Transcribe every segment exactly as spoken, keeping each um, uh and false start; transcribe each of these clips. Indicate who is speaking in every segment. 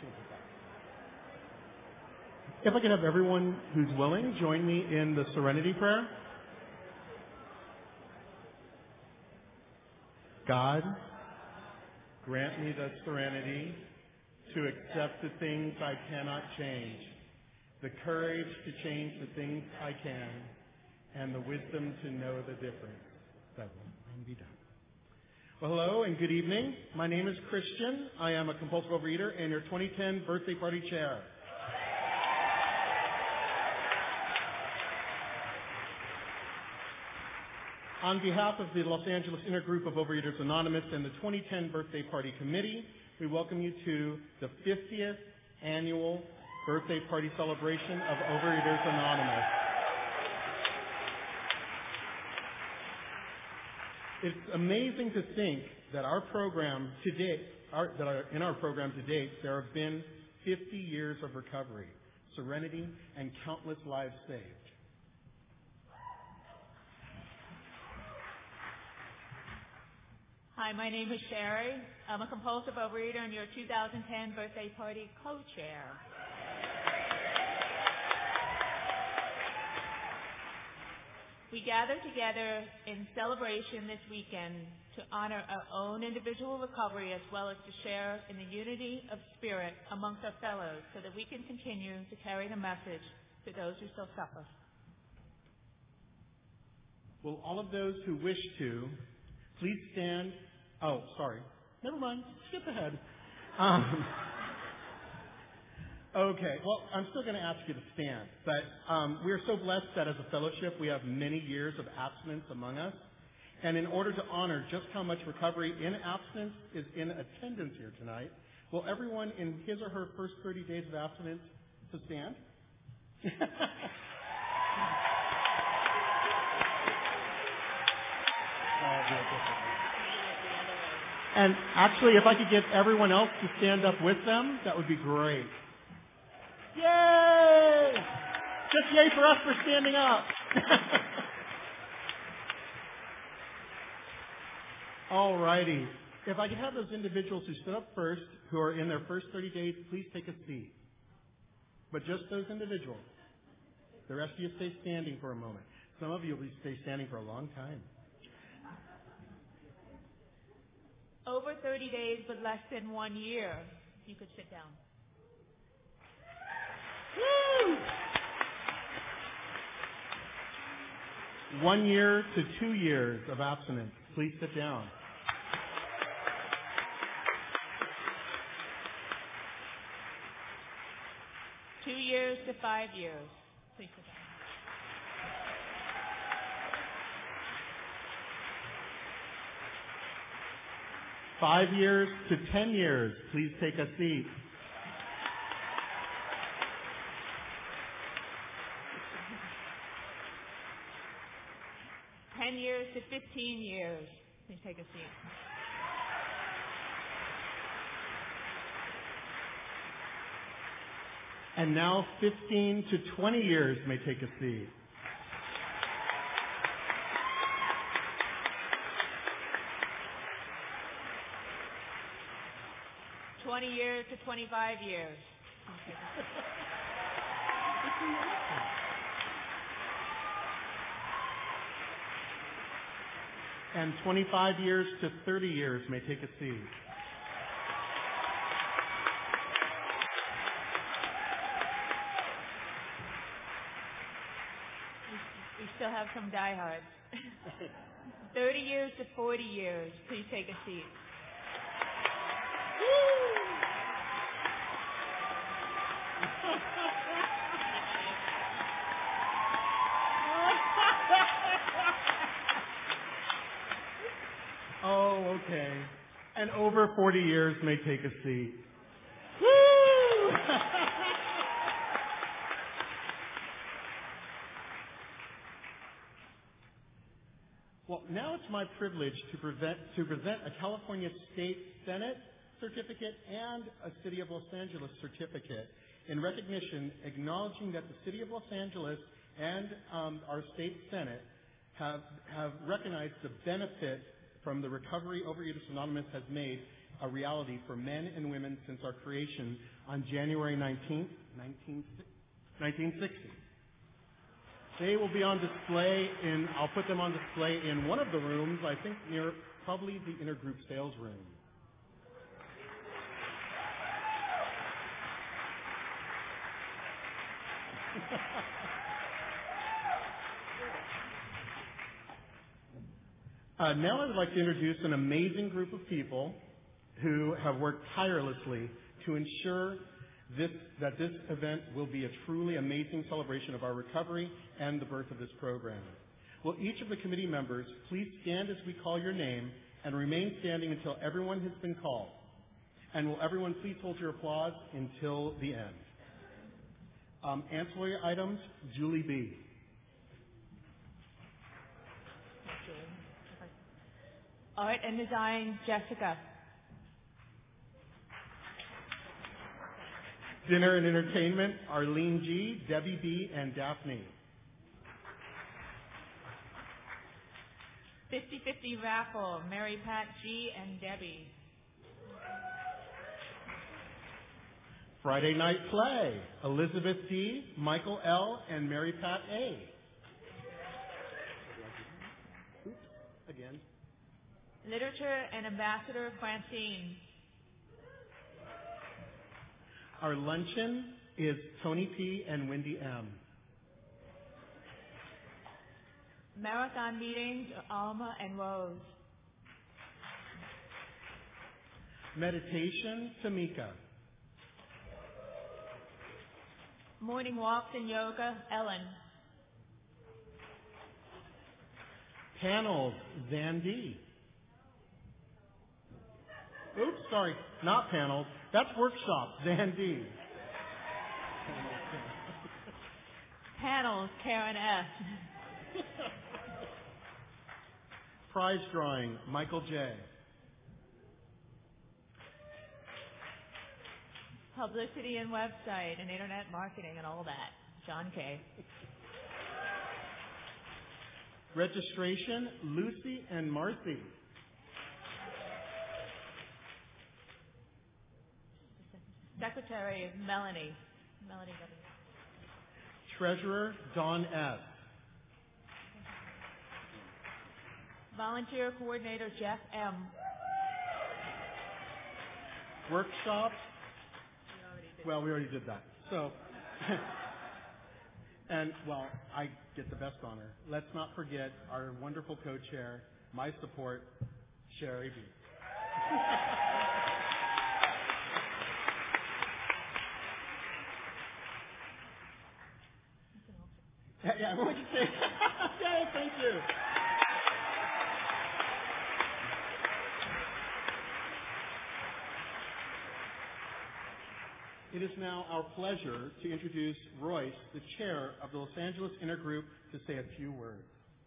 Speaker 1: If I could have everyone who's willing join me in the Serenity Prayer. God, grant me the serenity to accept the things I cannot change, the courage to change the things I can, and the wisdom to know the difference that will be done. Well, hello and good evening. My name is Christian. I am a compulsive overeater and your twenty ten birthday party chair. On behalf of the Los Angeles Intergroup of Overeaters Anonymous and the twenty ten Birthday Party Committee, we welcome you to the fiftieth Annual Birthday Party Celebration of Overeaters Anonymous. It's amazing to think that our program to date, our, that our, in our program to date, there have been fifty years of recovery, serenity, and countless lives saved.
Speaker 2: Hi, my name is Sherry. I'm a compulsive overeater and your two thousand ten birthday party co-chair. We gather together in celebration this weekend to honor our own individual recovery as well as to share in the unity of spirit amongst our fellows so that we can continue to carry the message to those who still suffer.
Speaker 1: Will all of those who wish to please stand? Oh, sorry. Never mind. Skip ahead. Um, okay. Well, I'm still going to ask you to stand. But um, we are so blessed that as a fellowship we have many years of abstinence among us. And in order to honor just how much recovery in abstinence is in attendance here tonight, will everyone in his or her first thirty days of abstinence to stand? And actually, if I could get everyone else to stand up with them, that would be great. Yay! Just yay for us for standing up. All righty. If I could have those individuals who stood up first, who are in their first thirty days, please take a seat. But just those individuals. The rest of you stay standing for a moment. Some of you will stay standing for a long time.
Speaker 2: Over thirty days, but less than one year. You could sit down.
Speaker 1: Woo! One year to two years of abstinence. Please sit down.
Speaker 2: Two years to five years. Please sit down.
Speaker 1: Five years to ten years. Please take a seat.
Speaker 2: Ten years to fifteen years. Please take a seat.
Speaker 1: And now fifteen to twenty years may take a seat.
Speaker 2: twenty years to twenty-five years.
Speaker 1: And twenty-five years to thirty years may take a seat.
Speaker 2: We still have some diehards. thirty years to forty years. Please take a seat.
Speaker 1: Oh, okay. And over forty years may take a seat. Woo! Well, now it's my privilege to present, to present a California State Senate certificate and a City of Los Angeles certificate in recognition, acknowledging that the City of Los Angeles and um, our State Senate have, have recognized the benefit from the recovery Overeaters Anonymous has made a reality for men and women since our creation on January nineteenth, nineteen sixty. They will be on display in, I'll put them on display in one of the rooms, I think near probably the intergroup sales room. uh, now I'd like to introduce an amazing group of people who have worked tirelessly to ensure this, that this event will be a truly amazing celebration of our recovery and the birth of this program. Will each of the committee members please stand as we call your name and remain standing until everyone has been called? And will everyone please hold your applause until the end? Um, ancillary items, Julie B.
Speaker 2: Art and design, Jessica.
Speaker 1: Dinner and entertainment, Arlene G., Debbie B., and Daphne.
Speaker 2: fifty-fifty raffle, Mary Pat G. and Debbie.
Speaker 1: Friday night play, Elizabeth D., Michael L., and Mary Pat A. Oops, again.
Speaker 2: Literature and Ambassador Francine.
Speaker 1: Our luncheon is Tony P. and Wendy M.
Speaker 2: Marathon meetings, Alma and Rose.
Speaker 1: Meditation, Tamika.
Speaker 2: Morning walks and yoga, Ellen.
Speaker 1: Panels, Zandy. Oops, sorry, not panels. That's workshop, Zandy.
Speaker 2: Panels, Karen S.
Speaker 1: Prize drawing, Michael J.
Speaker 2: Publicity and website and internet marketing and all that, John K.
Speaker 1: Registration, Lucy and Marcy.
Speaker 2: Secretary, Melanie. Melanie W.
Speaker 1: Treasurer, Dawn S.
Speaker 2: Volunteer coordinator, Jeff M.
Speaker 1: Workshop. Well, we already did that. So, and well, I get the best honor. Let's not forget our wonderful co-chair, my support, Sherry B. Yeah, what would you say? Yeah, thank you. It is now our pleasure to introduce Royce, the chair of the Los Angeles Intergroup, to say a few words.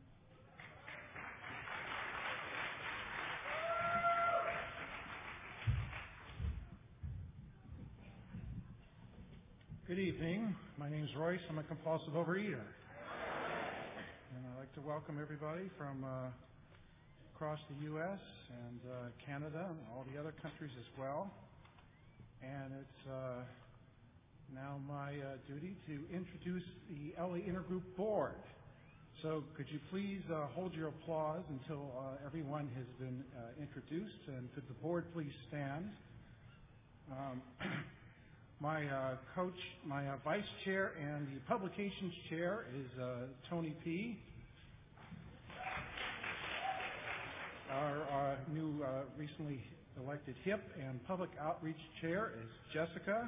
Speaker 3: Good evening. My name is Royce. I'm a compulsive overeater. And I'd like to welcome everybody from uh, across the U S and uh, Canada and all the other countries as well. And it's uh, now my uh, duty to introduce the L A Intergroup Board. So could you please uh, hold your applause until uh, everyone has been uh, introduced, and could the board please stand? Um, my uh, coach, my uh, vice chair and the publications chair is uh, Tony P. Our, our new uh, recently elected H I P and Public Outreach Chair is Jessica.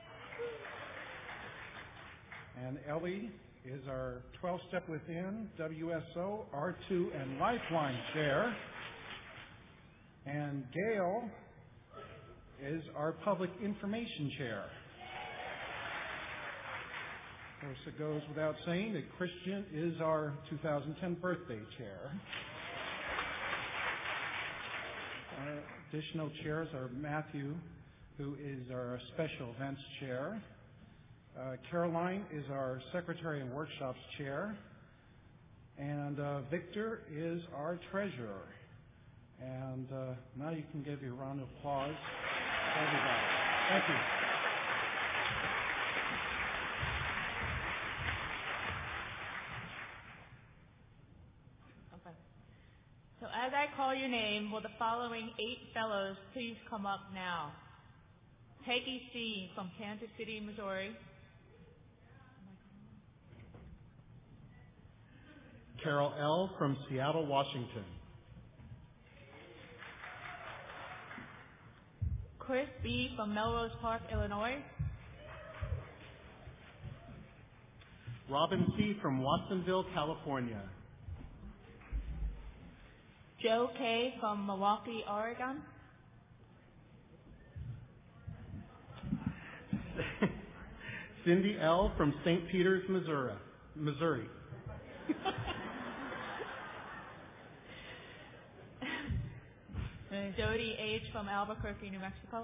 Speaker 3: And Ellie is our twelve-Step Within, W S O, R two, and Lifeline Chair. And Gail is our Public Information Chair. Of course, it goes without saying that Christian is our two thousand ten birthday chair. Our additional chairs are Matthew, who is our Special Events Chair. Uh, Caroline is our Secretary and Workshops Chair. And uh, Victor is our Treasurer. And uh, now you can give your round of applause to everybody. Thank you.
Speaker 2: Okay. So as I call your name, will the following eight fellows please come up now? Peggy C. from Kansas City, Missouri.
Speaker 1: Carol L. from Seattle, Washington.
Speaker 2: Chris B. from Melrose Park, Illinois.
Speaker 1: Robin C. from Watsonville, California.
Speaker 2: Joe K. from Milwaukee, Oregon.
Speaker 1: Cindy L. from Saint Peters, Missouri. Missouri.
Speaker 2: Jody H. from Albuquerque, New Mexico.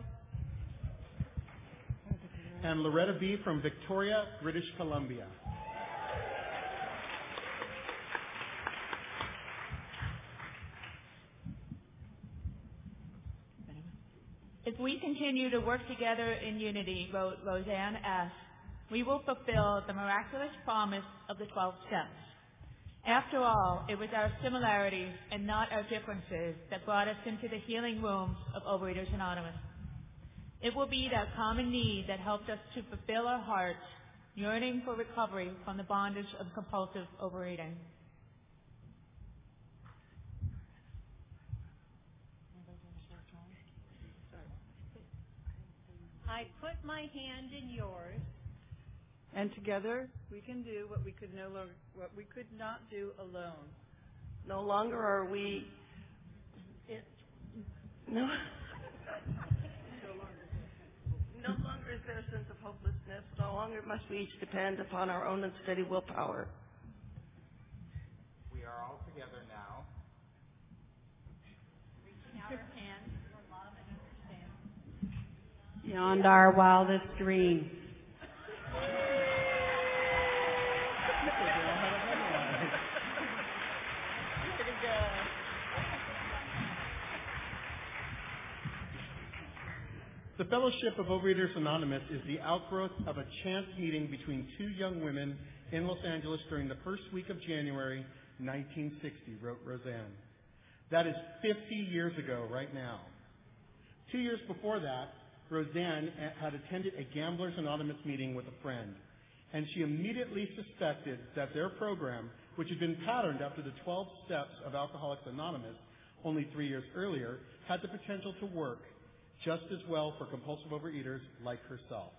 Speaker 1: And Loretta B. from Victoria, British Columbia.
Speaker 2: If we continue to work together in unity, wrote Roseanne S., we will fulfill the miraculous promise of the twelve steps. After all, it was our similarities and not our differences that brought us into the healing rooms of Overeaters Anonymous. It will be that common need that helped us to fulfill our hearts, yearning for recovery from the bondage of compulsive overeating.
Speaker 4: I put my hand in yours, and together we can do what we could no longer, what we could not do alone.
Speaker 5: No longer are we. It, no. No longer is there a sense of hopelessness. No longer must we each depend upon our own unsteady willpower.
Speaker 6: We are all together now.
Speaker 4: Reaching out our hands for love and understanding.
Speaker 7: Beyond our wildest dreams.
Speaker 1: The Fellowship of Overeaters Anonymous is the outgrowth of a chance meeting between two young women in Los Angeles during the first week of January nineteen sixty, wrote Roseanne. That is fifty years ago right now. Two years before that, Roseanne had attended a Gamblers Anonymous meeting with a friend, and she immediately suspected that their program, which had been patterned after the twelve steps of Alcoholics Anonymous only three years earlier, had the potential to work just as well for compulsive overeaters like herself.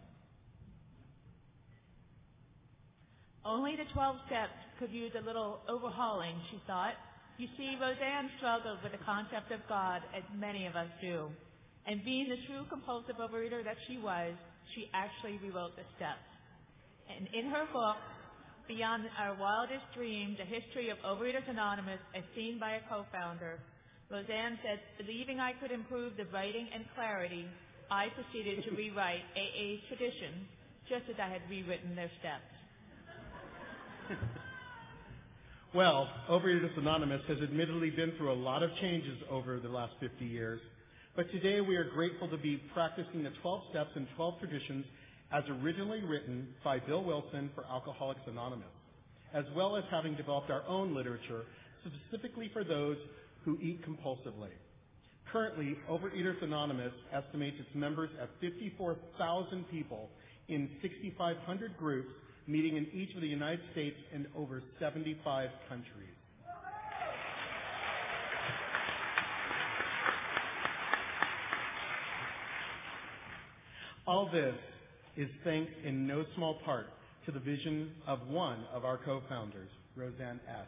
Speaker 2: Only the twelve steps could use a little overhauling, she thought. You see, Roseanne struggled with the concept of God, as many of us do. And being the true compulsive overeater that she was, she actually rewrote the steps. And in her book, Beyond Our Wildest Dreams, A History of Overeaters Anonymous as Seen by a Co-Founder, Roseanne said, believing I could improve the writing and clarity, I proceeded to rewrite A A's tradition, just as I had rewritten their steps.
Speaker 1: Well, Overeaters Anonymous has admittedly been through a lot of changes over the last fifty years, but today we are grateful to be practicing the twelve steps and twelve traditions as originally written by Bill Wilson for Alcoholics Anonymous, as well as having developed our own literature specifically for those who eat compulsively. Currently, Overeaters Anonymous estimates its members at fifty-four thousand people in six thousand five hundred groups, meeting in each of the United States and over seventy-five countries. All this is thanks in no small part to the vision of one of our co-founders, Roseanne S.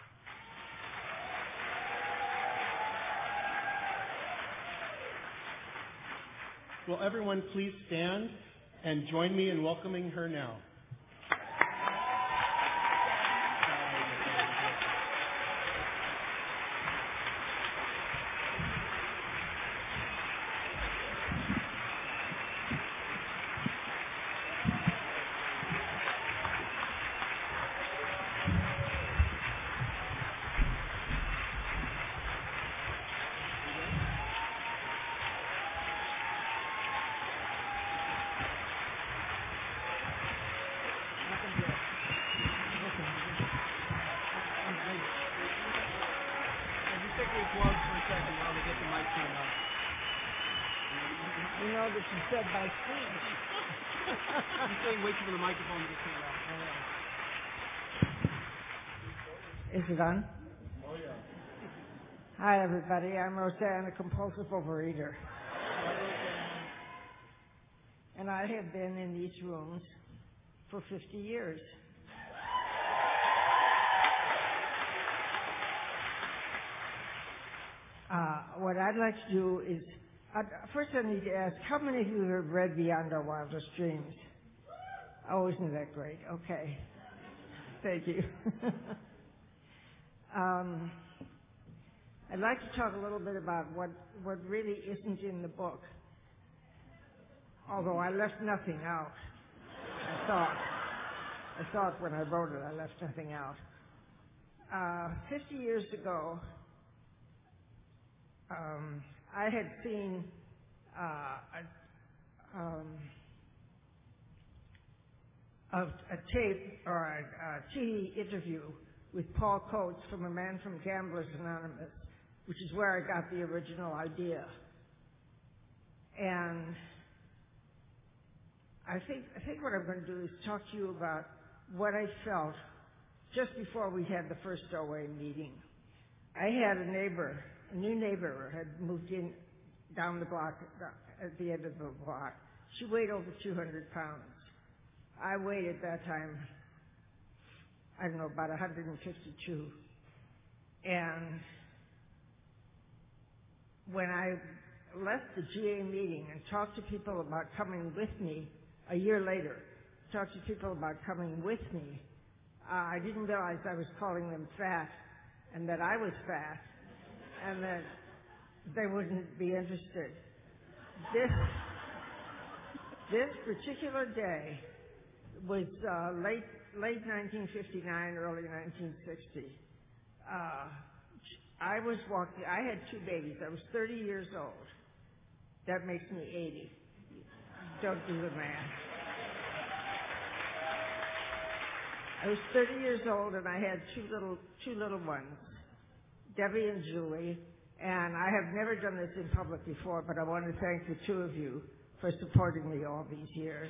Speaker 1: Will everyone please stand and join me in welcoming her now?
Speaker 6: You know this is said by Steve.
Speaker 8: I'm saying wait for the microphone to get turned on.
Speaker 6: Is it on? Oh, yeah. Hi, everybody. I'm Roseanne, a compulsive overeater. And I have been in these rooms for fifty years. Uh, what I'd like to do is, uh, first I need to ask, how many of you have read Beyond Our Wildest Dreams? Oh, isn't that great? Okay. Thank you. um, I'd like to talk a little bit about what, what really isn't in the book, although I left nothing out. I thought. I thought when I wrote it, I left nothing out. Uh, fifty years ago, Um, I had seen uh, a, um, a, a tape or a, a T V interview with Paul Coates from A Man from Gamblers Anonymous, which is where I got the original idea. And I think I think what I'm going to do is talk to you about what I felt just before we had the first O A meeting. I had a neighbor. A new neighbor had moved in down the block, at the end of the block. She weighed over two hundred pounds. I weighed at that time, I don't know, about one hundred fifty-two. And when I left the G A meeting and talked to people about coming with me a year later, talked to people about coming with me, uh, I didn't realize I was calling them fat and that I was fat, and that they wouldn't be interested. This this particular day was uh, late late nineteen fifty-nine, early nineteen sixty. Uh, I was walking. I had two babies. I was thirty years old. That makes me eighty. Don't do the math. I was thirty years old, and I had two little two little ones, Debbie and Julie, and I have never done this in public before, but I want to thank the two of you for supporting me all these years.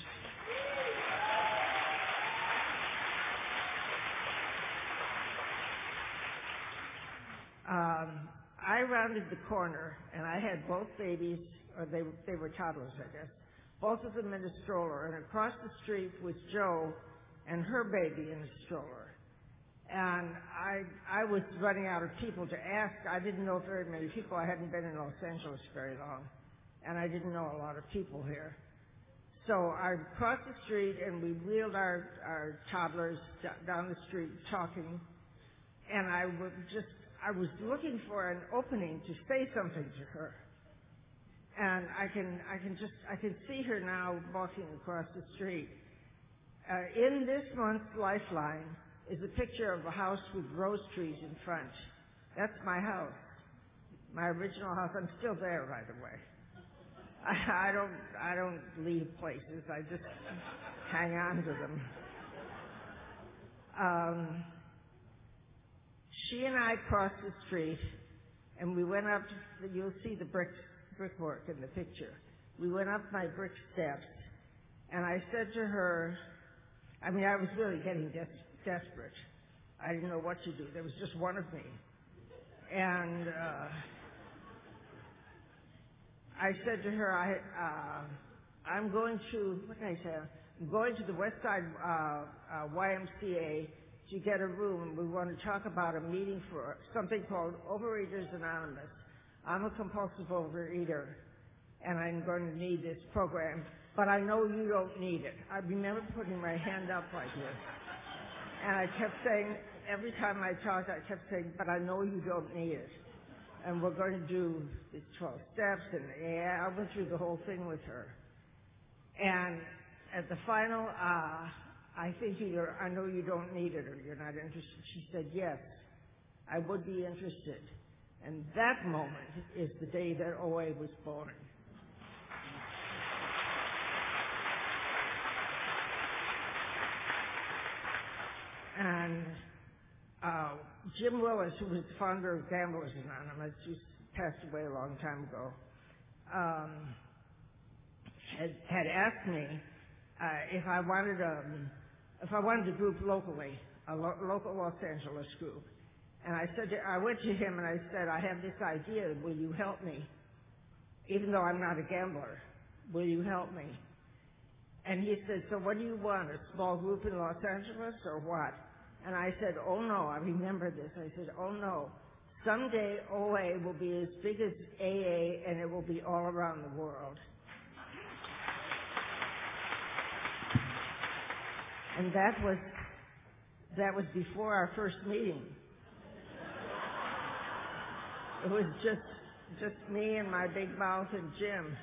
Speaker 6: Um, I rounded the corner, and I had both babies, or they, they were toddlers, I guess, both of them in a stroller, and across the street was Jo and her baby in a stroller. And I I was running out of people to ask. I didn't know very many people. I hadn't been in Los Angeles very long, and I didn't know a lot of people here. So I crossed the street, and we wheeled our, our toddlers down the street talking, and I was just, I was looking for an opening to say something to her. And I can, I can just, I can see her now walking across the street. Uh, in this month's Lifeline is a picture of a house with rose trees in front. That's my house, my original house. I'm still there, by the way. I, I don't, I don't leave places. I just hang on to them. Um, she and I crossed the street, and we went up. To, you'll see the brick brickwork in the picture. We went up my brick steps, and I said to her, I mean, I was really getting des- desperate. I didn't know what to do. There was just one of me. And uh, I said to her, I, uh, I'm going to, what did I say? I'm going to the West Side uh, uh, Y M C A to get a room. We want to talk about a meeting for something called Overeaters Anonymous. I'm a compulsive overeater, and I'm going to need this program. But I know you don't need it. I remember putting my hand up like this. And I kept saying, every time I talked, I kept saying, but I know you don't need it. And we're going to do the twelve steps. And yeah, I went through the whole thing with her. And at the final, uh, I think you're, I know you don't need it or you're not interested. She said, yes, I would be interested. And that moment is the day that O A was born. And uh, Jim Willis, who was the founder of Gamblers Anonymous, who passed away a long time ago, um, had, had asked me uh, if I wanted a if I wanted a group locally, a lo- local Los Angeles group. And I said, to, I went to him and I said, I have this idea. Will you help me? Even though I'm not a gambler, will you help me? And he said, so what do you want, a small group in Los Angeles or what? And I said, oh no, I remember this. I said, oh no, someday O A will be as big as A A and it will be all around the world. And that was, that was before our first meeting. It was just, just me and my big mouth and Jim.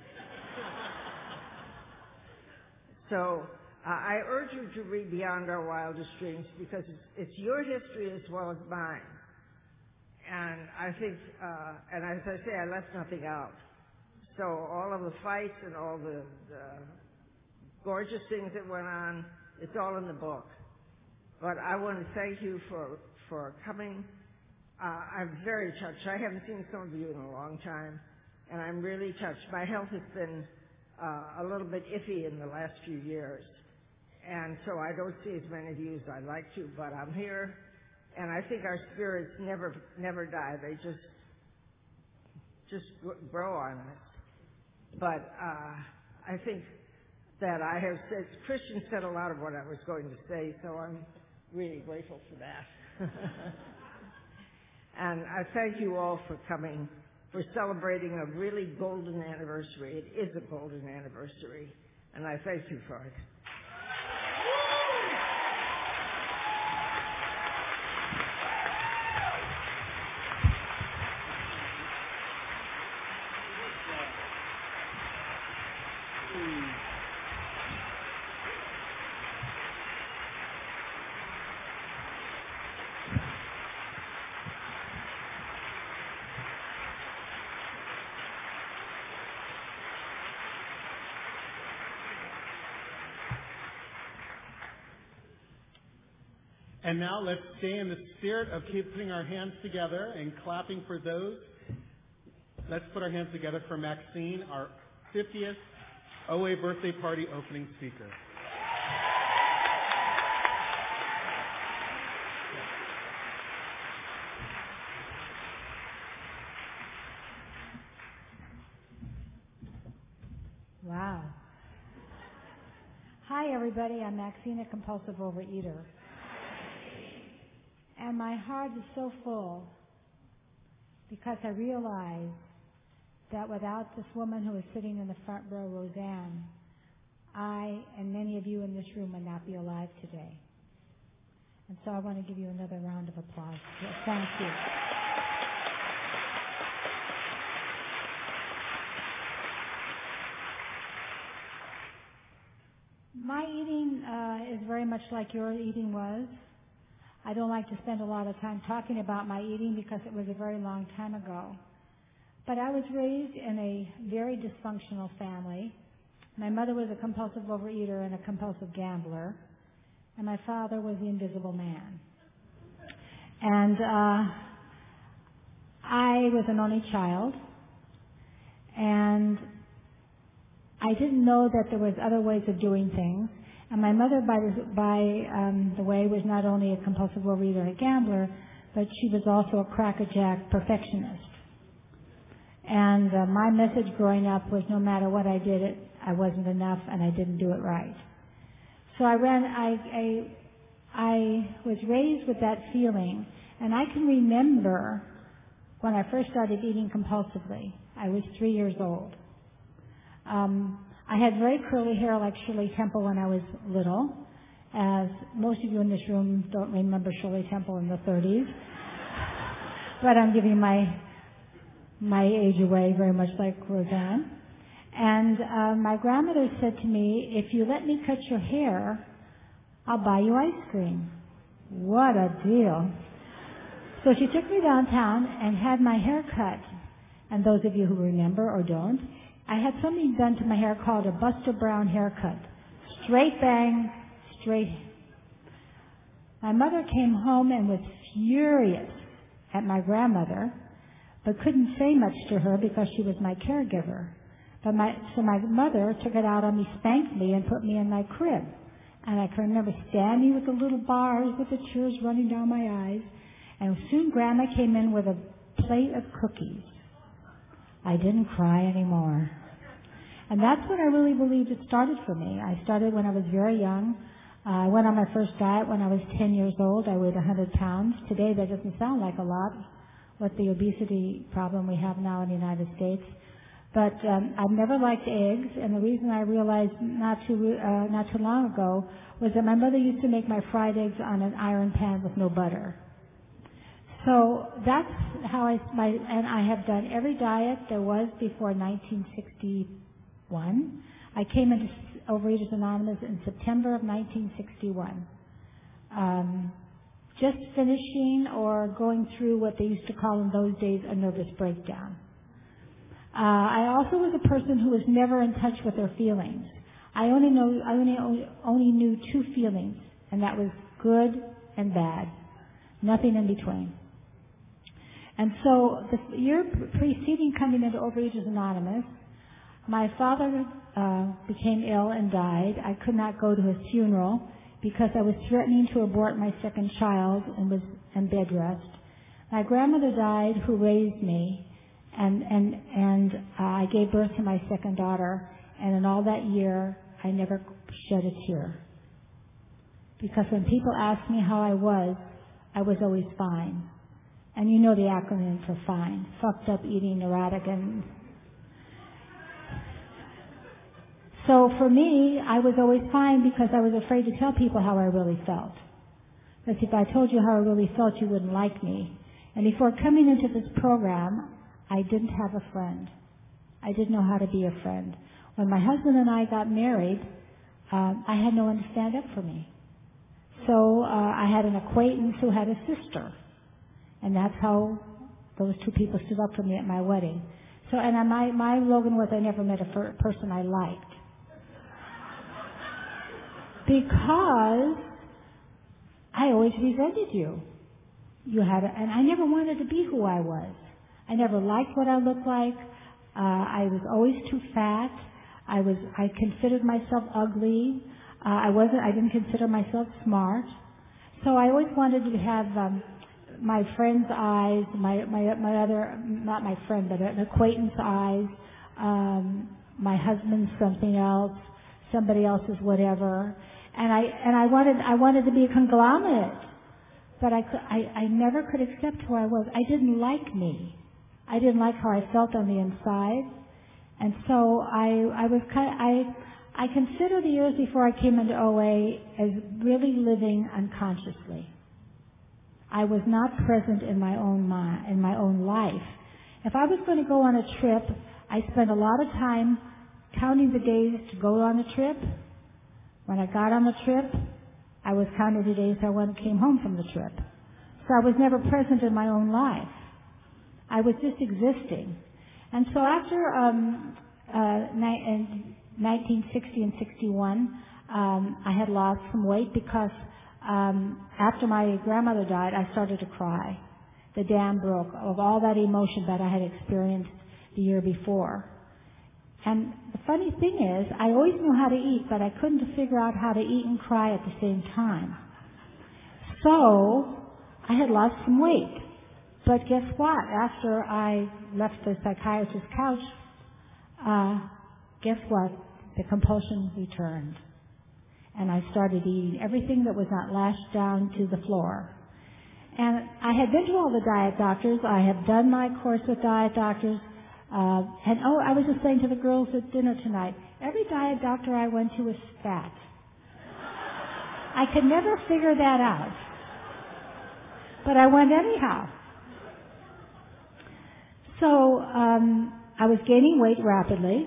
Speaker 6: So uh, I urge you to read Beyond Our Wildest Dreams because it's, it's your history as well as mine. And I think, uh, and as I say, I left nothing out. So all of the fights and all the, the gorgeous things that went on, it's all in the book. But I want to thank you for, for coming. Uh, I'm very touched. I haven't seen some of you in a long time, and I'm really touched. My health has been uh, a little bit iffy in the last few years, and so I don't see as many of you as I'd like to, but I'm here, and I think our spirits never never die. They just just grow on us. But uh, I think that I have said, Christian said a lot of what I was going to say, so I'm really grateful for that. And I thank you all for coming, for celebrating a really golden anniversary. It is a golden anniversary, and I thank you for it.
Speaker 1: And now let's stay in the spirit of keep putting our hands together and clapping for those. Let's put our hands together for Maxine, our fiftieth O A birthday party opening speaker.
Speaker 9: Wow. Hi, everybody. I'm Maxine, a compulsive overeater. And my heart is so full because I realize that without this woman who is sitting in the front row, Roseanne, I and many of you in this room would not be alive today. And so I want to give you another round of applause. Thank you. My eating uh, is very much like your eating was. I don't like to spend a lot of time talking about my eating because it was a very long time ago. But I was raised in a very dysfunctional family. My mother was a compulsive overeater and a compulsive gambler, and my father was the invisible man. And uh, I was an only child, and I didn't know that there was other ways of doing things. And my mother, by, by um, the way, was not only a compulsive overeater and a gambler, but she was also a crackerjack perfectionist. And uh, my message growing up was no matter what I did, it I wasn't enough and I didn't do it right. So I ran. I, I I was raised with that feeling, and I can remember when I first started eating compulsively. I was three years old. Um, I had very curly hair like Shirley Temple when I was little, as most of you in this room don't remember Shirley Temple in the thirties. But I'm giving my my age away, very much like Roseanne. And uh, my grandmother said to me, if you let me cut your hair, I'll buy you ice cream. What a deal. So she took me downtown and had my hair cut. And those of you who remember or don't, I had something done to my hair called a Buster Brown haircut. Straight bang, straight. My mother came home and was furious at my grandmother, but couldn't say much to her because she was my caregiver. But my, so my mother took it out on me, spanked me, and put me in my crib. And I can remember standing with the little bars with the tears running down my eyes. And soon Grandma came in with a plate of cookies. I didn't cry anymore. And that's what I really believed it started for me. I started when I was very young. Uh, I went on my first diet when I was ten years old. I weighed one hundred pounds. Today that doesn't sound like a lot with the obesity problem we have now in the United States. But um, I've never liked eggs, and the reason I realized not too uh, not too long ago was that my mother used to make my fried eggs on an iron pan with no butter. So that's how I my and I have done every diet there was before nineteen sixty-one. I came into Overeaters Anonymous in September of nineteen sixty-one. Um, just finishing or going through what they used to call in those days a nervous breakdown. Uh, I also was a person who was never in touch with their feelings. I only know I only only knew two feelings, and that was good and bad, nothing in between. And so the year preceding coming into Overeaters Anonymous, my father uh, became ill and died. I could not go to his funeral because I was threatening to abort my second child and was in bed rest. My grandmother died, who raised me, and and and uh, I gave birth to my second daughter. And in all that year, I never shed a tear. Because when people asked me how I was, I was always fine. And you know the acronym for FINE. Fucked up, eating, neurotic, and... So for me, I was always fine because I was afraid to tell people how I really felt. Because if I told you how I really felt, you wouldn't like me. And before coming into this program, I didn't have a friend. I didn't know how to be a friend. When my husband and I got married, um, I had no one to stand up for me. So uh, I had an acquaintance who had a sister. And that's how those two people stood up for me at my wedding. So, and I, my, my slogan was, I never met a fir- person I liked. Because I always resented you. You had, a, and I never wanted to be who I was. I never liked what I looked like. Uh, I was always too fat. I was, I considered myself ugly. Uh, I wasn't, I didn't consider myself smart. So I always wanted to have, um, my friend's eyes, my, my, my other, not my friend, but an acquaintance eyes, um, my husband's something else, somebody else's whatever. And I, and I wanted, I wanted to be a conglomerate. But I, I, I never could accept who I was. I didn't like me. I didn't like how I felt on the inside. And so I, I was kind of, I, I consider the years before I came into O A as really living unconsciously. I was not present in my own mind, in my own life. If I was going to go on a trip, I spent a lot of time counting the days to go on the trip. When I got on the trip, I was counting the days I went and came home from the trip. So I was never present in my own life. I was just existing. And so after um, uh, ni- in nineteen sixty and sixty-one, um, I had lost some weight because um, after my grandmother died, I started to cry. The dam broke of all that emotion that I had experienced the year before. And the funny thing is, I always knew how to eat, but I couldn't figure out how to eat and cry at the same time. So I had lost some weight. But guess what? After I left the psychiatrist's couch, uh, guess what? The compulsion returned. And I started eating everything that was not lashed down to the floor. And I had been to all the diet doctors. I have done my course with diet doctors. Uh, and oh, I was just saying to the girls at dinner tonight, every diet doctor I went to was fat. I could never figure that out. But I went anyhow. So um, I was gaining weight rapidly,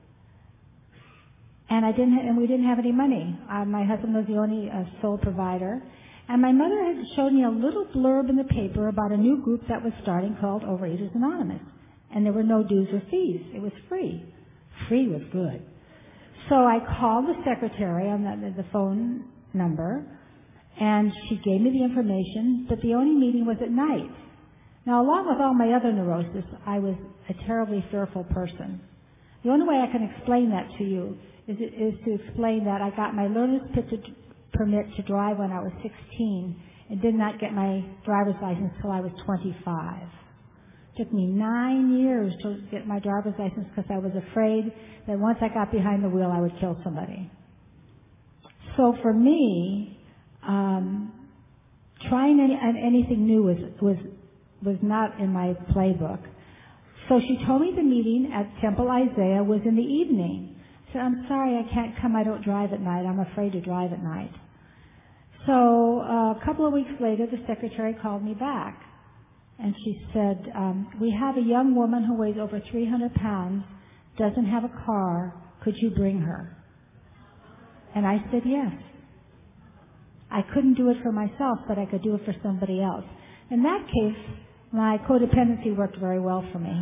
Speaker 9: and I didn't, ha- and we didn't have any money. Uh, my husband was the only uh, sole provider, and my mother had showed me a little blurb in the paper about a new group that was starting called Overeaters Anonymous, and there were no dues or fees. It was free. Free was good. So I called the secretary on the, the phone number, and she gave me the information, but the only meeting was at night. Now, along with all my other neurosis, I was a terribly fearful person. The only way I can explain that to you is, is to explain that I got my learner's permit to drive when I was sixteen and did not get my driver's license until I was twenty-five. It took me nine years to get my driver's license because I was afraid that once I got behind the wheel I would kill somebody. So for me, um, trying any, anything new was, was, was not in my playbook. So she told me the meeting at Temple Isaiah was in the evening. I said, I'm sorry, I can't come. I don't drive at night. I'm afraid to drive at night. So uh, a couple of weeks later, the secretary called me back. And she said, um, we have a young woman who weighs over three hundred pounds, doesn't have a car. Could you bring her? And I said, yes. I couldn't do it for myself, but I could do it for somebody else. In that case, my codependency worked very well for me.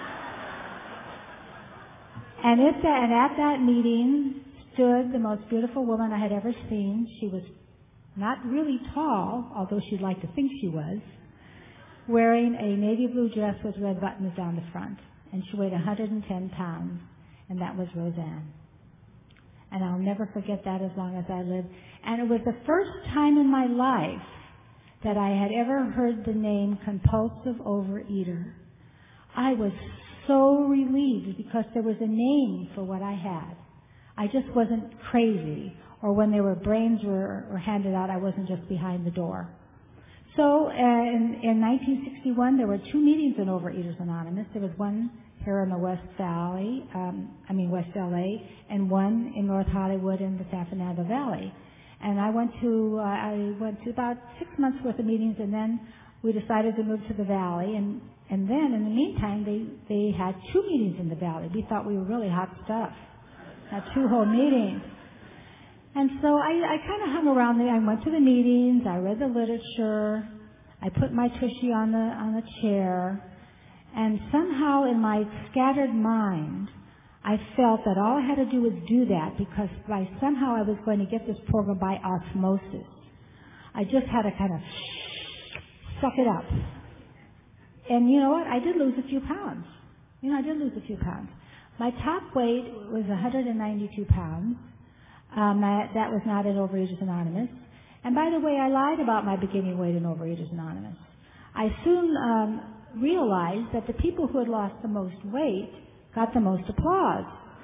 Speaker 9: And, at that, and at that meeting stood the most beautiful woman I had ever seen. She was not really tall, although she'd like to think she was, wearing a navy blue dress with red buttons down the front. And she weighed one hundred ten pounds, and that was Roseanne. And I'll never forget that as long as I live. And it was the first time in my life that I had ever heard the name compulsive overeater. I was so relieved because there was a name for what I had. I just wasn't crazy, or when there were brains were, were handed out, I wasn't just behind the door. So uh, in, in nineteen sixty-one, there were two meetings in Overeaters Anonymous. There was one here in the West Valley, um, I mean West L A, and one in North Hollywood in the San Fernando Valley. And I went to uh, I went to about six months worth of meetings, and then we decided to move to the Valley. And and then in the meantime, they they had two meetings in the Valley. We thought we were really hot stuff. Had two whole meetings. And so I, I kind of hung around there. I went to the meetings. I read the literature. I put my tushy on the on the chair. And somehow in my scattered mind, I felt that all I had to do was do that because by somehow I was going to get this program by osmosis. I just had to kind of suck it up. And you know what? I did lose a few pounds. You know, I did lose a few pounds. My top weight was one hundred ninety-two pounds. Um, I, that was not at Overeaters Anonymous. And by the way, I lied about my beginning weight in Overeaters Anonymous. I soon um, realized that the people who had lost the most weight got the most applause.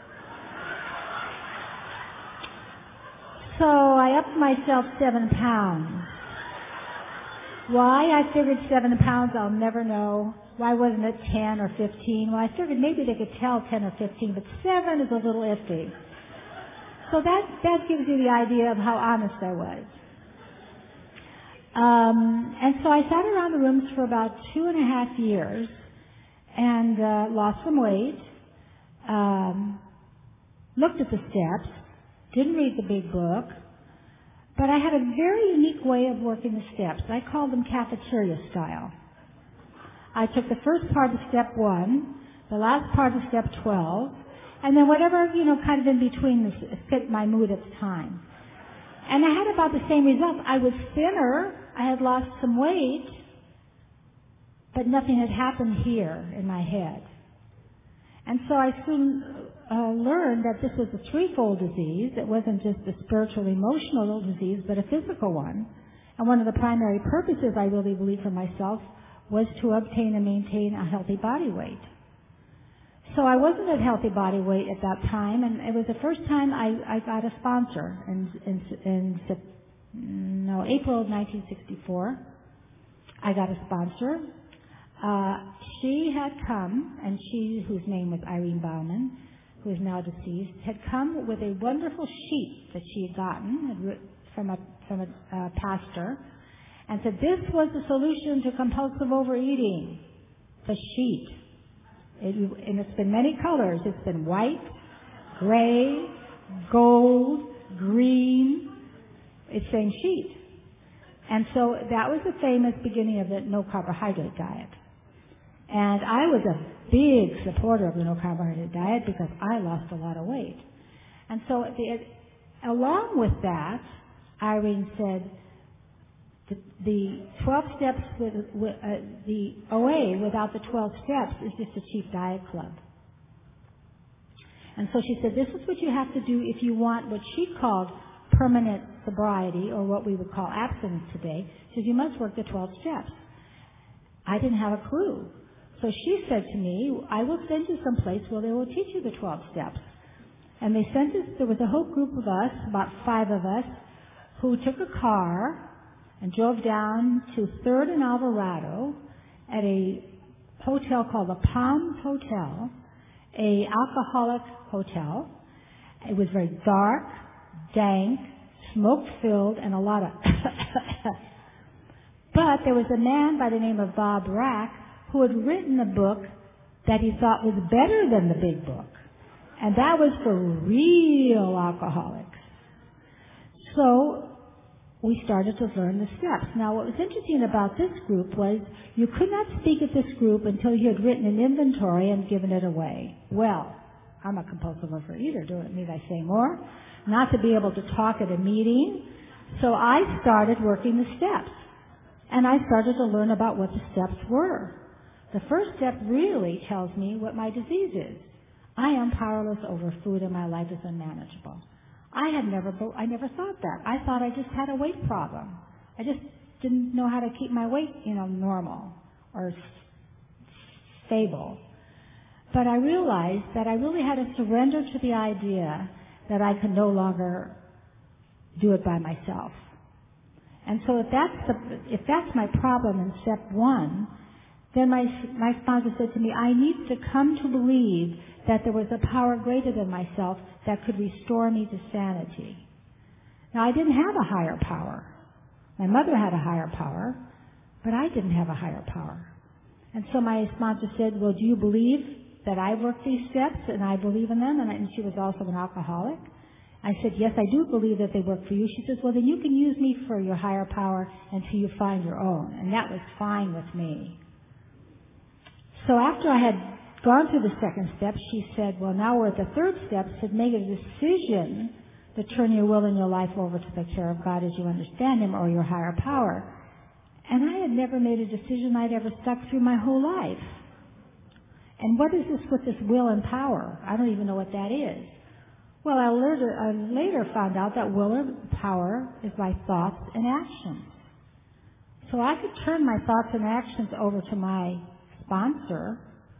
Speaker 9: So I upped myself seven pounds. Why I figured seven pounds, I'll never know. Why wasn't it ten or fifteen? Well, I figured maybe they could tell ten or fifteen, but seven is a little iffy. So that, that gives you the idea of how honest I was. Um, and so I sat around the rooms for about two and a half years and uh, lost some weight, um, looked at the steps, didn't read the big book, but I had a very unique way of working the steps. I called them cafeteria style. I took the first part of step one, the last part of step twelve, and then whatever, you know, kind of in between fit my mood at the time. And I had about the same result. I was thinner, I had lost some weight, but nothing had happened here in my head. And so I soon uh, learned that this was a threefold disease. It wasn't just a spiritual, emotional disease, but a physical one. And one of the primary purposes, I really believe for myself, was to obtain and maintain a healthy body weight. So I wasn't at healthy body weight at that time, and it was the first time I, I got a sponsor in, in, in no, April of nineteen sixty-four. I got a sponsor. Uh, she had come, and she, whose name was Irene Bauman, who is now deceased, had come with a wonderful sheet that she had gotten had writ- from a from a uh, pastor, and said this was the solution to compulsive overeating. The sheet. It, and it's been many colors. It's been white, gray, gold, green. It's same sheet. And so that was the famous beginning of the no carbohydrate diet. And I was a big supporter of the no carbohydrate diet because I lost a lot of weight. And so the, along with that, Irene said, The, the twelve steps, with, with, uh, the O A without the twelve steps is just a cheap diet club. And so she said, this is what you have to do if you want what she called permanent sobriety, or what we would call abstinence today. She said, you must work the twelve steps. I didn't have a clue. So she said to me, I will send you someplace where they will teach you the twelve steps. And they sent us, there was a whole group of us, about five of us, who took a car and drove down to third and Alvarado at a hotel called the Palms Hotel, a alcoholic hotel. It was very dark, dank, smoke-filled, and a lot of But there was a man by the name of Bob Rack who had written a book that he thought was better than the big book. And that was for real alcoholics. So we started to learn the steps. Now, what was interesting about this group was you could not speak at this group until you had written an inventory and given it away. Well, I'm a compulsive overeater. Do it need I say more? Not to be able to talk at a meeting. So I started working the steps. And I started to learn about what the steps were. The first step really tells me what my disease is. I am powerless over food and my life is unmanageable. I had never, I never thought that. I thought I just had a weight problem. I just didn't know how to keep my weight, you know, normal or stable. But I realized that I really had to surrender to the idea that I could no longer do it by myself. And so if that's the, if that's my problem in step one, then my, my sponsor said to me, I need to come to believe that there was a power greater than myself that could restore me to sanity. Now, I didn't have a higher power. My mother had a higher power, but I didn't have a higher power. And so my sponsor said, well, do you believe that I worked these steps and I believe in them? And, I, and she was also an alcoholic. I said, yes, I do believe that they work for you. She says, well, then you can use me for your higher power until you find your own. And that was fine with me. So after I had gone through the second step, she said, well, now we're at the third step, said make a decision to turn your will and your life over to the care of God as you understand Him or your higher power. And I had never made a decision I'd ever stuck through my whole life. And what is this with this will and power? I don't even know what that is. Well, I later, I later found out that will and power is my thoughts and actions. So I could turn my thoughts and actions over to my sponsor,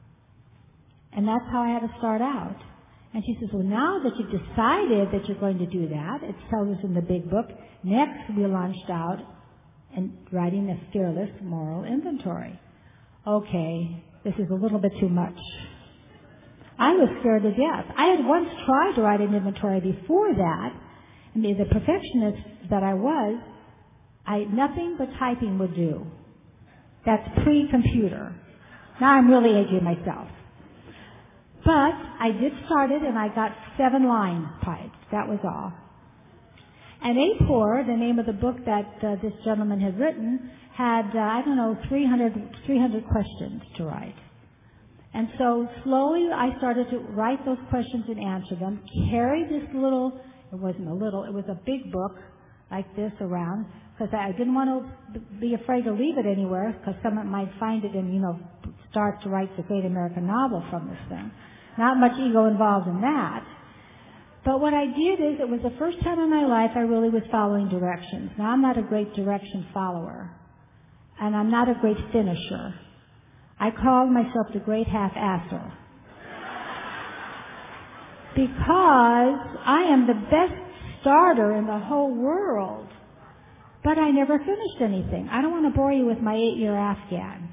Speaker 9: and that's how I had to start out. And she says, well, now that you've decided that you're going to do that, it tells us in the big book, next we launched out and writing a fearless moral inventory. Okay, this is a little bit too much. I was scared to death. I had once tried to write an inventory before that, and the perfectionist that I was, I nothing but typing would do. That's pre-computer. Now I'm really aging myself. But I did start it, and I got seven line typed. That was all. And A P O R, the name of the book that uh, this gentleman had written, had, uh, I don't know, three hundred, three hundred questions to write. And so slowly I started to write those questions and answer them, carry this little, it wasn't a little, it was a big book like this around, because I didn't want to be afraid to leave it anywhere, because someone might find it and, you know, start to write the great American novel from this thing. Not much ego involved in that. But what I did is, it was the first time in my life I really was following directions. Now, I'm not a great direction follower, and I'm not a great finisher. I called myself the great half-asser. Because I am the best starter in the whole world, but I never finished anything. I don't want to bore you with my eight-year Afghan.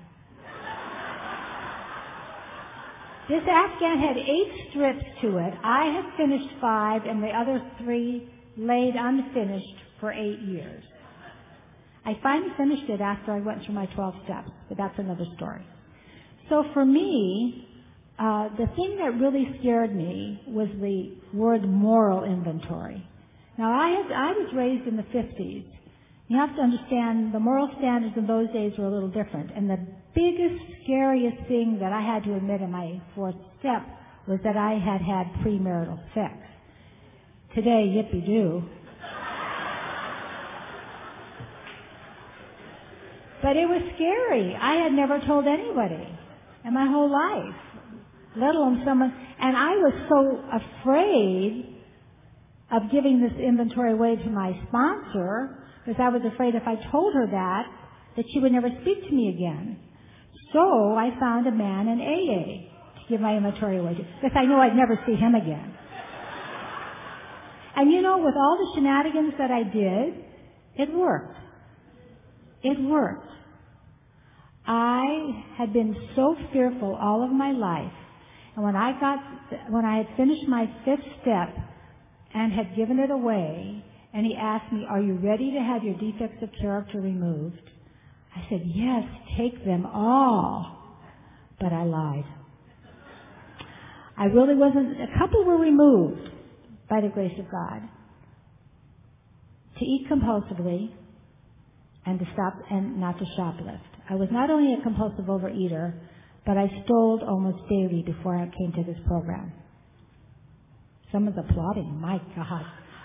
Speaker 9: This Afghan had eight strips to it. I had finished five, and the other three laid unfinished for eight years. I finally finished it after I went through my twelve steps, but that's another story. So for me, uh, the thing that really scared me was the word moral inventory. Now, I, had, I was raised in the fifties. You have to understand the moral standards in those days were a little different. And the biggest, scariest thing that I had to admit in my fourth step was that I had had premarital sex. Today, yippee-doo. But it was scary. I had never told anybody in my whole life, let alone someone. And I was so afraid of giving this inventory away to my sponsor because I was afraid if I told her that, that she would never speak to me again. So I found a man in A A to give my inventory away to because I knew I'd never see him again. And you know, with all the shenanigans that I did, it worked. It worked. I had been so fearful all of my life. And when I got, when I had finished my fifth step and had given it away, and he asked me, are you ready to have your defects of character removed? I said, yes, take them all. But I lied. I really wasn't, a couple were removed by the grace of God. To eat compulsively and to stop and not to shoplift. I was not only a compulsive overeater, but I stole almost daily before I came to this program. Someone's applauding. My God.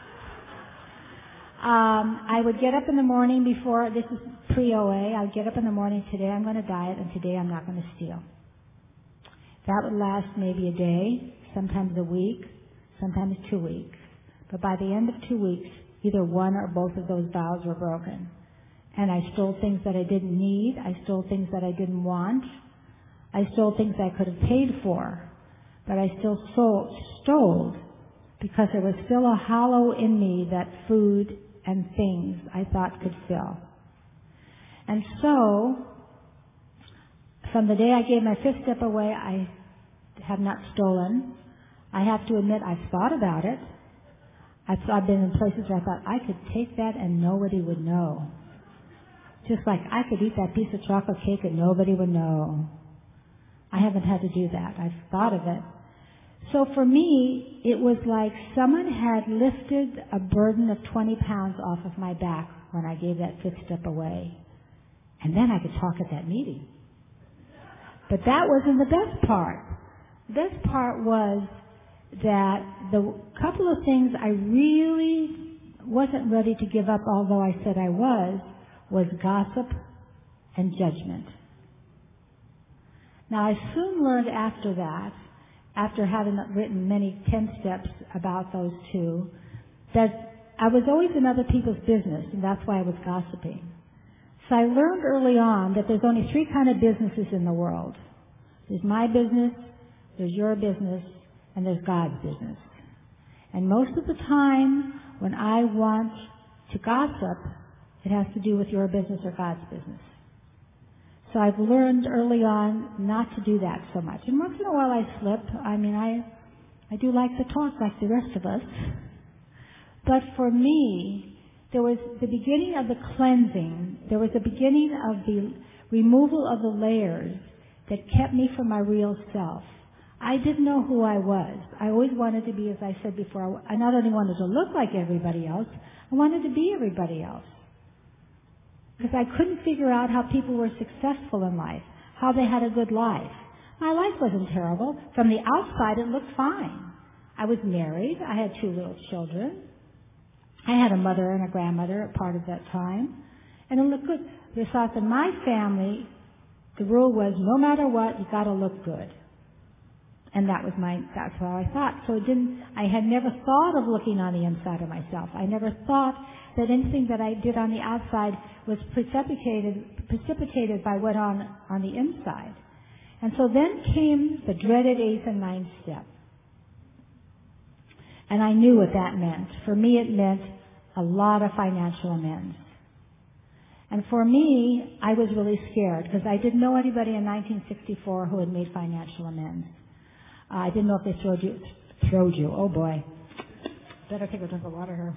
Speaker 9: Um, I would get up in the morning before, this is pre-O A, I would get up in the morning, today I'm going to diet, and today I'm not going to steal. That would last maybe a day, sometimes a week, sometimes two weeks. But by the end of two weeks, either one or both of those vows were broken. And I stole things that I didn't need. I stole things that I didn't want. I stole things I could have paid for. But I still stole, stole because there was still a hollow in me that food and things I thought could fill. And so, from the day I gave my fifth step away, I have not stolen. I have to admit I've thought about it. I've, I've been in places where I thought I could take that and nobody would know. Just like I could eat that piece of chocolate cake and nobody would know. I haven't had to do that. I've thought of it. So for me, it was like someone had lifted a burden of twenty pounds off of my back when I gave that fifth step away. And then I could talk at that meeting. But that wasn't the best part. The best part was that the couple of things I really wasn't ready to give up, although I said I was, was gossip and judgment. Now I soon learned after that, after having written many ten steps about those two, that I was always in other people's business, and that's why I was gossiping. So I learned early on that there's only three kind of businesses in the world. There's my business, there's your business, and there's God's business. And most of the time, when I want to gossip, it has to do with your business or God's business. So I've learned early on not to do that so much. And once in a while I slip. I mean, I, I do like to talk like the rest of us. But for me, there was the beginning of the cleansing. There was the beginning of the removal of the layers that kept me from my real self. I didn't know who I was. I always wanted to be, as I said before, I not only wanted to look like everybody else, I wanted to be everybody else. Because I couldn't figure out how people were successful in life, how they had a good life. My life wasn't terrible. From the outside, it looked fine. I was married. I had two little children. I had a mother and a grandmother at part of that time. And it looked good. They thought that my family, the rule was no matter what, you got to look good. And that was my, that's how I thought. So it didn't, I had never thought of looking on the inside of myself. I never thought that anything that I did on the outside was precipitated, precipitated by what on, on the inside. And so then came the dreaded eighth and ninth step. And I knew what that meant. For me, it meant a lot of financial amends. And for me, I was really scared because I didn't know anybody in nineteen sixty-four who had made financial amends. Uh, I didn't know if they throwed you, throwed you. Oh boy. Better take a drink of water here.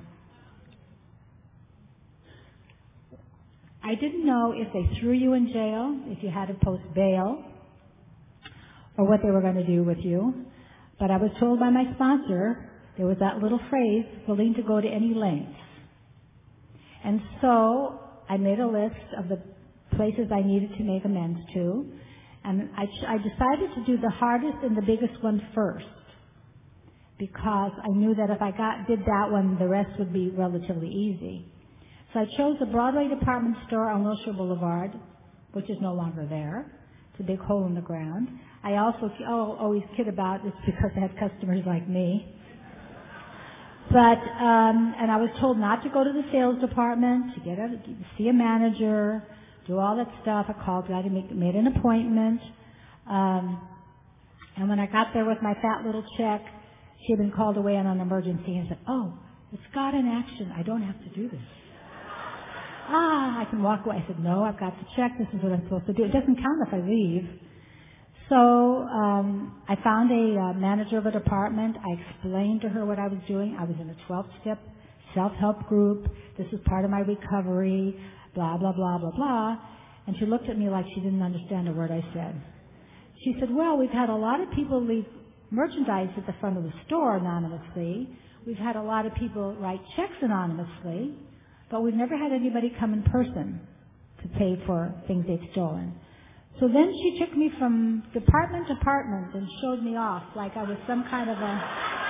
Speaker 9: I didn't know if they threw you in jail, if you had to post bail, or what they were going to do with you. But I was told by my sponsor, there was that little phrase, willing to go to any lengths. And so I made a list of the places I needed to make amends to. And I, I decided to do the hardest and the biggest one first, because I knew that if I got did that one, the rest would be relatively easy. So I chose the Broadway department store on Wilshire Boulevard, which is no longer there. It's a big hole in the ground. I also oh, always kid about this because I have customers like me. But, um, and I was told not to go to the sales department, to get a, see a manager, do all that stuff. I called, I make, made an appointment. Um, and when I got there with my fat little check, she had been called away on an emergency and said, oh, it's got an action. I don't have to do this. Ah, I can walk away. I said, no, I've got to check. This is what I'm supposed to do. It doesn't count if I leave. So um, I found a uh, manager of a department. I explained to her what I was doing. I was in a twelve-step self-help group. This was part of my recovery, blah, blah, blah, blah, blah. And she looked at me like she didn't understand a word I said. She said, well, we've had a lot of people leave merchandise at the front of the store anonymously. We've had a lot of people write checks anonymously, but we've never had anybody come in person to pay for things they've stolen. So then she took me from department to department and showed me off like I was some kind of a...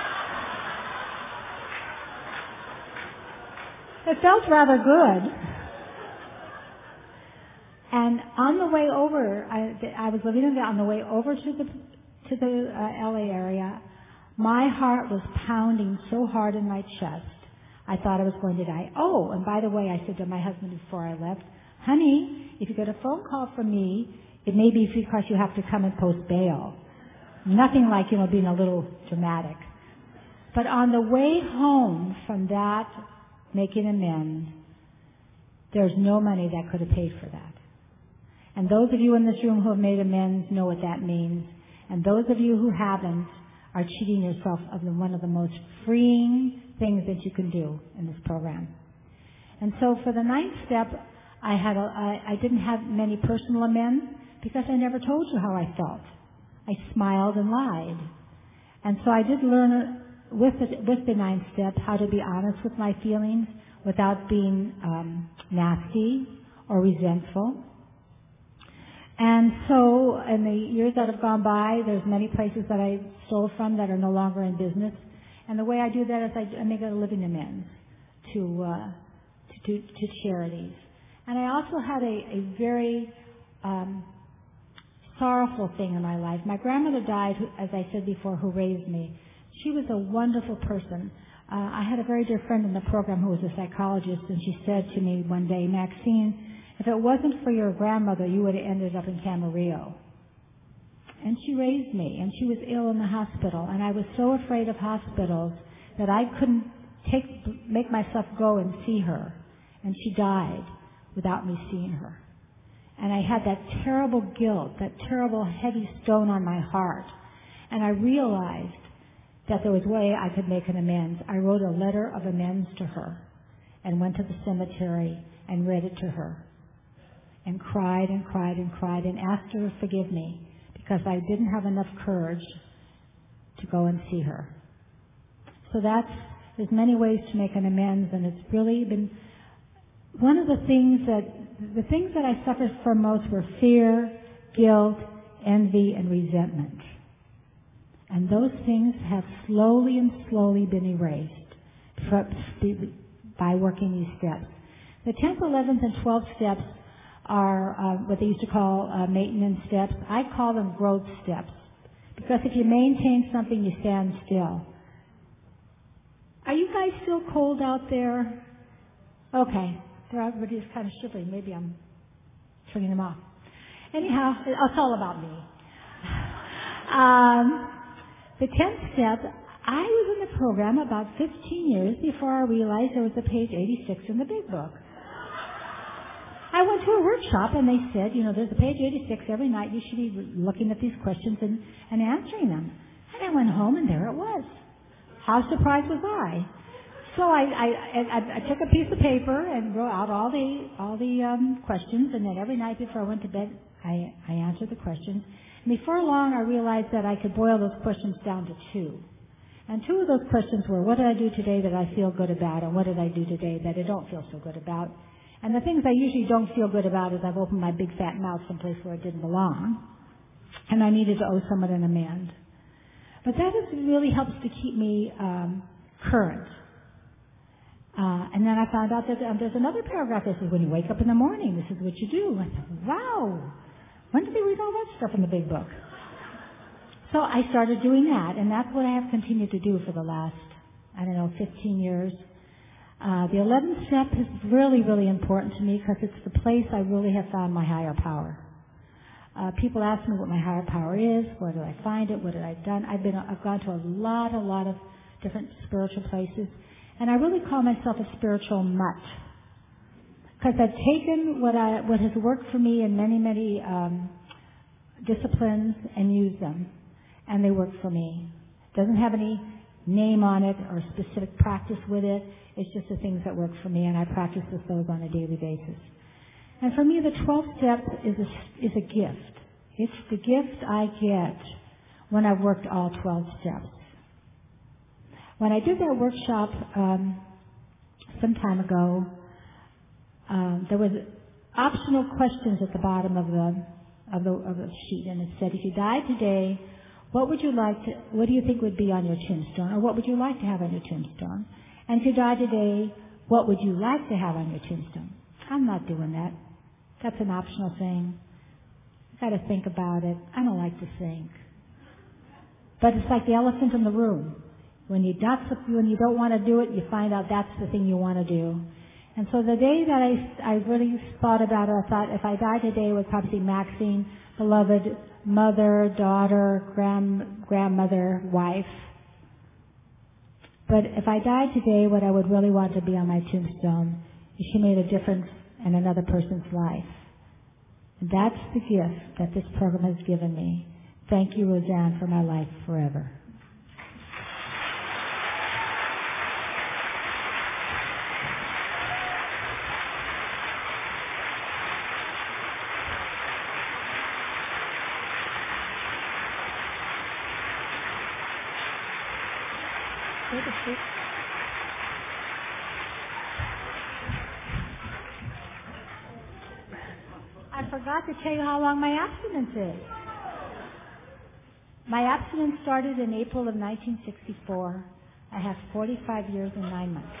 Speaker 9: It felt rather good. And on the way over, I, I was living in the, on the way over to the to the uh, L A area, my heart was pounding so hard in my chest, I thought I was going to die. Oh, and by the way, I said to my husband before I left, honey, if you get a phone call from me, it may be because you have to come and post bail. Nothing like, you know, being a little dramatic. But on the way home from that making amends, there's no money that could have paid for that. And those of you in this room who have made amends know what that means. And those of you who haven't are cheating yourself of the, one of the most freeing things that you can do in this program. And so for the ninth step, I had a, I, I didn't have many personal amends because I never told you how I felt. I smiled and lied. And so I did learn with the, with the ninth step how to be honest with my feelings without being um, nasty or resentful. And so in the years that have gone by, there's many places that I stole from that are no longer in business. And the way I do that is I, I make a living amends to, uh, to, to, to charities. And I also had a, a very um, sorrowful thing in my life. My grandmother died, as I said before, who raised me. She was a wonderful person. Uh, I had a very dear friend in the program who was a psychologist, and she said to me one day, Maxine, if it wasn't for your grandmother, you would have ended up in Camarillo. And she raised me, and she was ill in the hospital, and I was so afraid of hospitals that I couldn't take, make myself go and see her. And she died without me seeing her. And I had that terrible guilt, that terrible heavy stone on my heart. And I realized that there was a way I could make an amends. I wrote a letter of amends to her and went to the cemetery and read it to her. And cried and cried and cried and asked her to forgive me because I didn't have enough courage to go and see her. So that's, there's many ways to make an amends, and it's really been one of the things that, the things that I suffered from most were fear, guilt, envy, and resentment. And those things have slowly and slowly been erased by working these steps. The tenth, eleventh, and twelfth steps are uh, what they used to call uh, maintenance steps. I call them growth steps. Because if you maintain something, you stand still. Are you guys still cold out there? Okay. Everybody's kind of shivering. Maybe I'm turning them off. Anyhow, it's all about me. Um, the tenth step, I was in the program about fifteen years before I realized there was a page eighty-six in the big book. I went to a workshop and they said, you know, there's a page eighty-six every night. You should be looking at these questions and, and answering them. And I went home and there it was. How surprised was I? So I, I, I, I took a piece of paper and wrote out all the all the um, questions, and then every night before I went to bed, I, I answered the questions. And before long, I realized that I could boil those questions down to two. And two of those questions were, what did I do today that I feel good about, and what did I do today that I don't feel so good about? And the things I usually don't feel good about is I've opened my big fat mouth someplace where it didn't belong, and I needed to owe someone an amend. But that is, really helps to keep me um, current. Uh, and then I found out that um, there's another paragraph that says, when you wake up in the morning, this is what you do. I thought, wow, when did they read all that stuff in the big book? So I started doing that, and that's what I have continued to do for the last, I don't know, fifteen years. Uh, the eleventh step is really, really important to me because it's the place I really have found my higher power. Uh, people ask me what my higher power is, where did I find it, what did I done. I've been, I've gone to a lot, a lot of different spiritual places, and I really call myself a spiritual mutt because I've taken what I, what has worked for me in many, many um, disciplines and used them, and they work for me. It doesn't have any name on it or specific practice with it. It's just the things that work for me, and I practice with those on a daily basis. And for me, the twelfth step is a, is a gift. It's the gift I get when I've worked all twelve steps. When I did that workshop um, some time ago, um, there was optional questions at the bottom of the of the of the sheet, and it said, "If you died today, what would you like to? What do you think would be on your tombstone, or what would you like to have on your tombstone? And if you died today, what would you like to have on your tombstone?" I'm not doing that. That's an optional thing. Got to think about it. I don't like to think. But it's like the elephant in the room. When you not, when you don't want to do it, you find out that's the thing you want to do. And so the day that I, I really thought about it, I thought if I died today, it would probably be Maxine, beloved mother, daughter, grand, grandmother, wife. But if I died today, what I would really want to be on my tombstone is she made a difference in another person's life. And that's the gift that this program has given me. Thank you, Roseanne, for my life forever. I forgot to tell you how long my abstinence is. My abstinence started in April of nineteen sixty-four. I have forty-five years and nine months.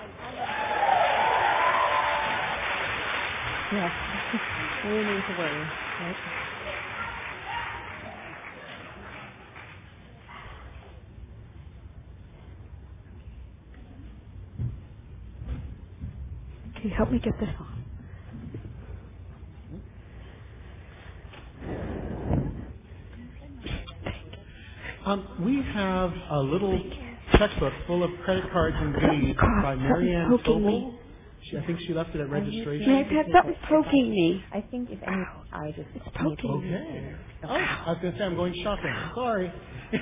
Speaker 10: Yes. No need to worry, right? Can you help me get this on?
Speaker 1: Um, we have a little checkbook full of credit cards and goodies by Marianne Sobel. She, I think she left it at registration.
Speaker 10: I've had something poking me.
Speaker 11: I think if any, I just
Speaker 10: it's poking me.
Speaker 1: Okay. Oh, I was going to say I'm going shopping. Sorry.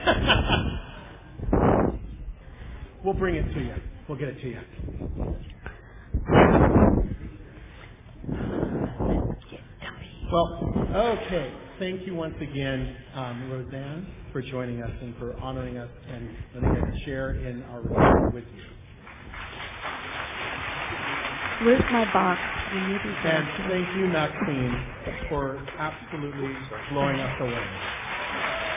Speaker 1: We'll bring it to you. We'll get it to you. Well, okay. Thank you once again, um, Roseanne, for joining us and for honoring us and letting us share in our recovery with you.
Speaker 10: Where's my box?
Speaker 1: And thank you, Maxine, for absolutely blowing us away.